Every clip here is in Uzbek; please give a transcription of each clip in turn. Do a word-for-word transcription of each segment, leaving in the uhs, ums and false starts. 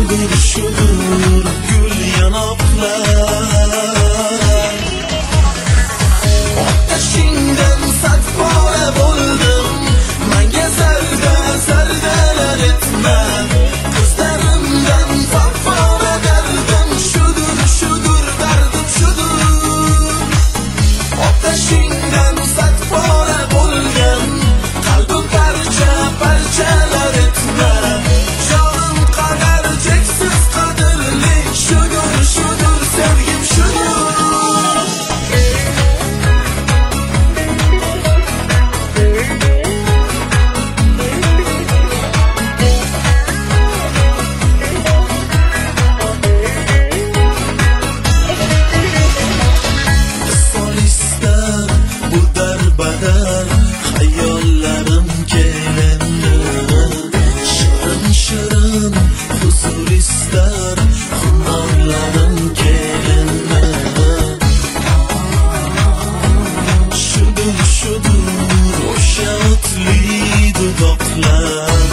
Shudur shudur gul yanoqlar Otashindan satpora bo'ldim Menga zarda zardalar etma Ko'zlarimdan fafora dardim Shudur shudur dardim shudur Otashindan satpora bo'lgan Qalbim parcha parchalar etma Jonim qadar cheksiz qadrli Shudur shudur sevgim shudur Badar hayollarim kelindi Shirin shirin huzur istar xumorlarim kelindi Shudur shudur o'sha o'tli dudoqlar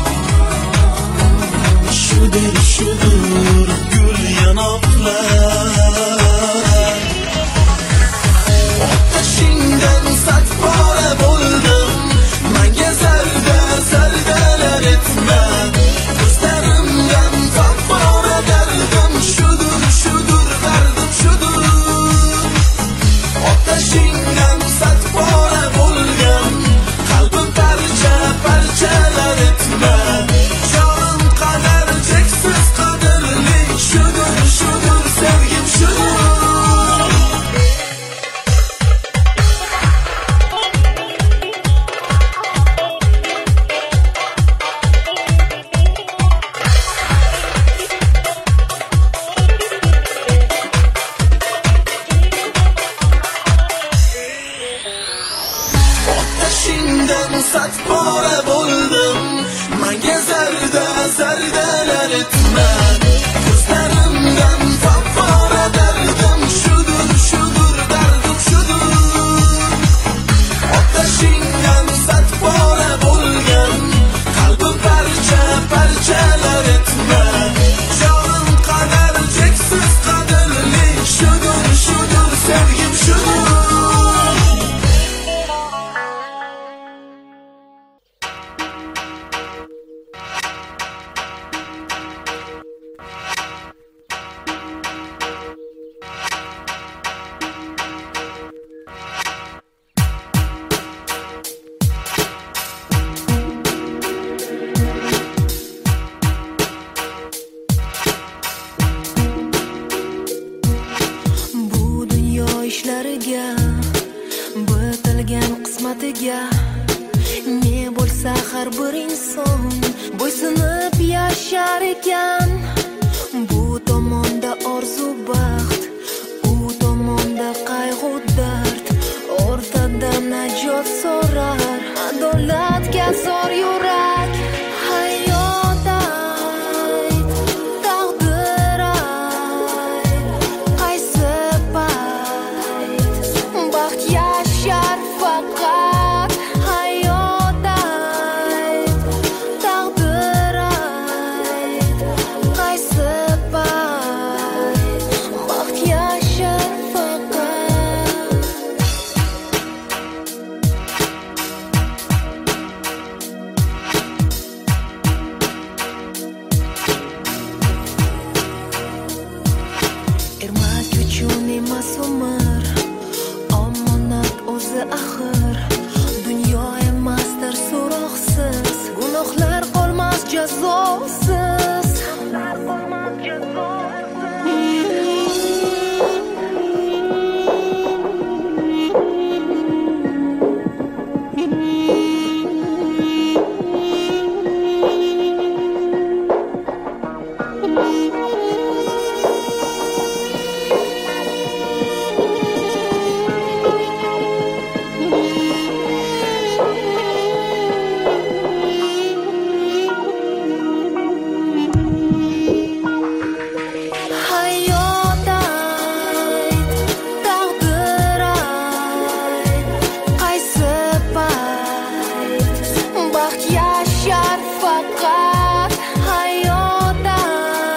Shudur shudur gul yanoqlar Otashindan satpora bo'ldim Menga zarda zardalar etma Ko'zlarimdan fafora dardim Shudur shudur dardim shudur Otashindan satpora bo'lgan Qalbim parcha parchalar etma Jonim qadar cheksiz qadrli Shudur shudur sevgim shudur Otashindan satpora bo'ldim Menga zarda zardalar etma Ko'zlarimdan fafora dardim Shudur shudur dardim shudur Otashindan satpora bo'lgan Qalbim parcha parchalar etma Jonim qadar cheksiz qadrli Shudur shudur sevgim shudur ishlariga bitilgan qismatiga ne bo'lsa har bir inson bo'ysunib yashar ekan bu tomonda orzu baxt u tomonda qayg'u dard o'rtada najot so'rar adolatga zor yurak hayot ayt taqdir ayt qaysi baxt yashar faqat hayot ayt taqdir ayt qaysi baxt yashar faqat ermak uchun emas umr omonat o'zi axir dunyo emasdir so'roqsiz gunohlar qolmas jazosiz baxt yashar faqat hayotda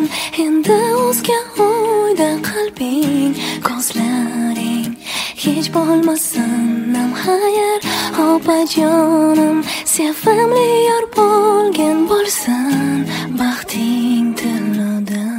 endi o'zga o'yda qalbing, ko'zlaring hech bo'lmasin nam xayr. Opajonim sevimli yor bo'lgan bo'lsin baxting tilnodan.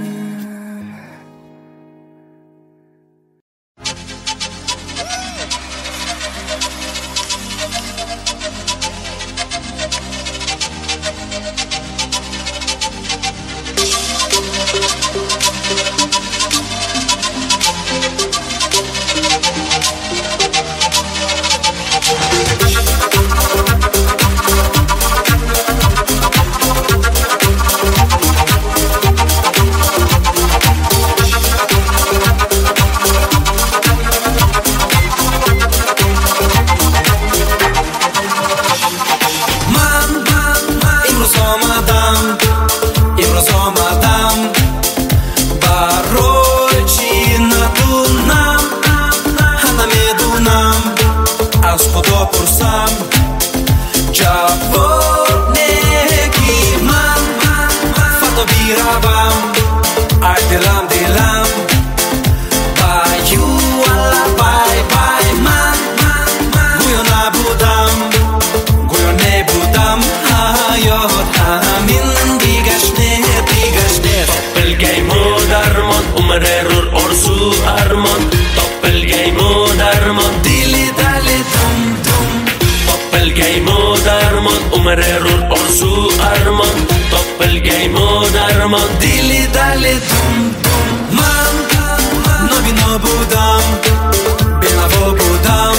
Umrerur orzu armon topilgaymo darmon dili dali dum dum man nobino budam benavo budam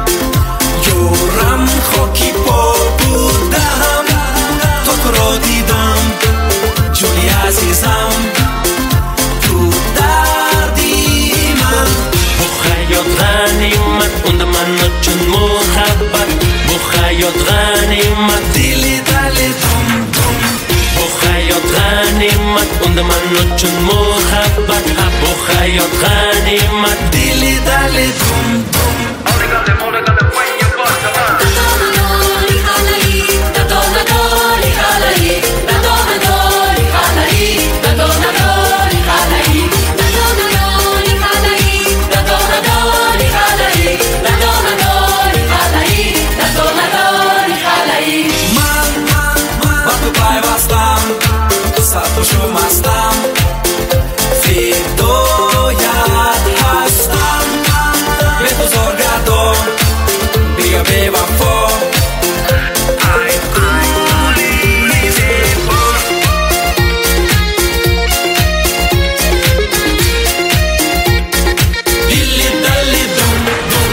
yoram xoki po budam tokro didam juli azizam tu dardi man bu hayot g'animat unda man uchun muhabbat bu hayot g'animat dili dali dum dum bu hayot g'animat unda man uchun muhabbat bu hayot g'animat dili dali dum dum شمستم فدایت هستم به بزرگ گردم بیا به وفا ای گلی زیبا دیلی دلی دم دم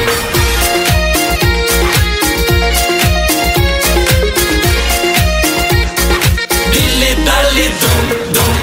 دیلی دلی دم دم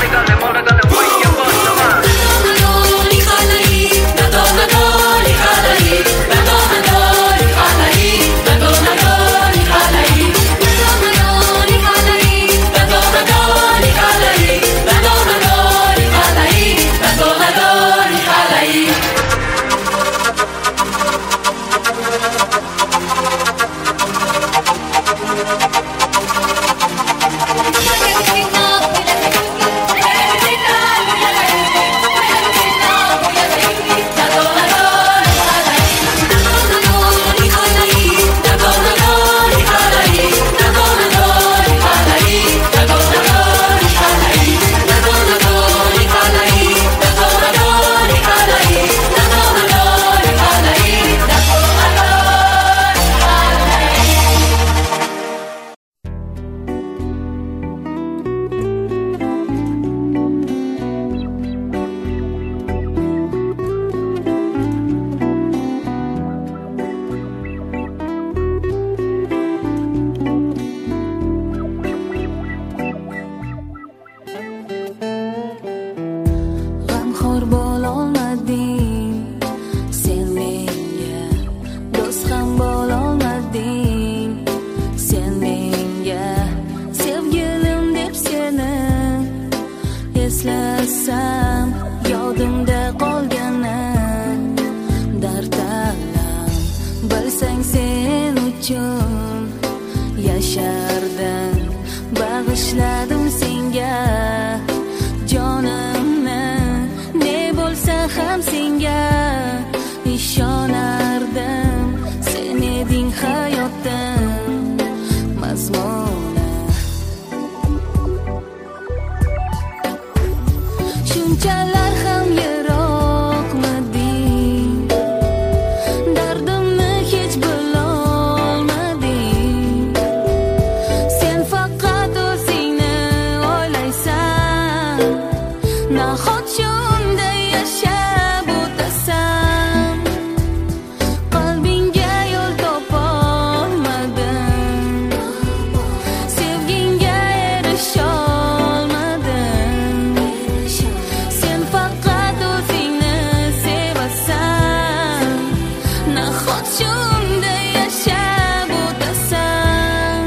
eslasam yodimda qolgani dard alam bilsang sen uchun yashardim bag'ishladim senga Shunchalar ham yiroqmiding, dardimni hech bilolmading. Sen faqat o'zingni o'ylaysan, nahot shunda yashab o'tasan. Qalbingga yo'l topolmading, sevgingga erisholmading. Sen faqat o'zingni sevasan, nahot shunda yashab o'tasan.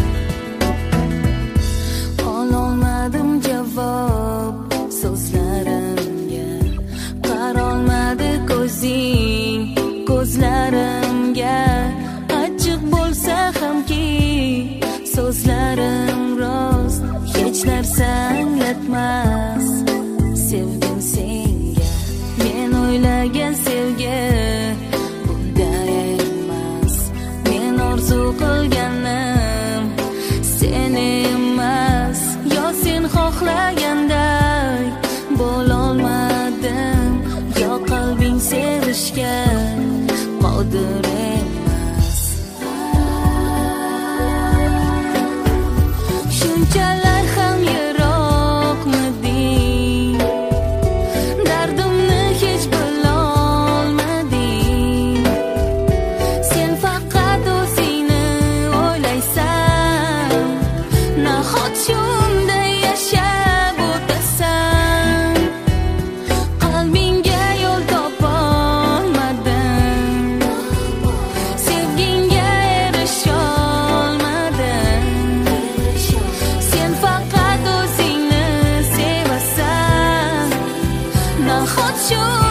Ololmadim javob so'zlarimga, qarolmadi ko'zing ko'zlarimga. Achchiq bo'lsa hamki so'zlarim rost, hech narsa anglatmas sevgim senga. Men o'ylagan sevgi bunday emas, men orzu qilganim sen emas. Yo sen xohlaganday bo'lolmadim, yo qalbing sevishga qodir emas. Shunchalar ham yiroqmiding, dardimni hech bilolmading. Sen faqat o'zingni o'ylaysan, nahot shunda yashab o'tasan. Qalbingga yo'l topolmading, sevgingga erisholmading. Sen faqat o'zingni sevasan, nahot shunda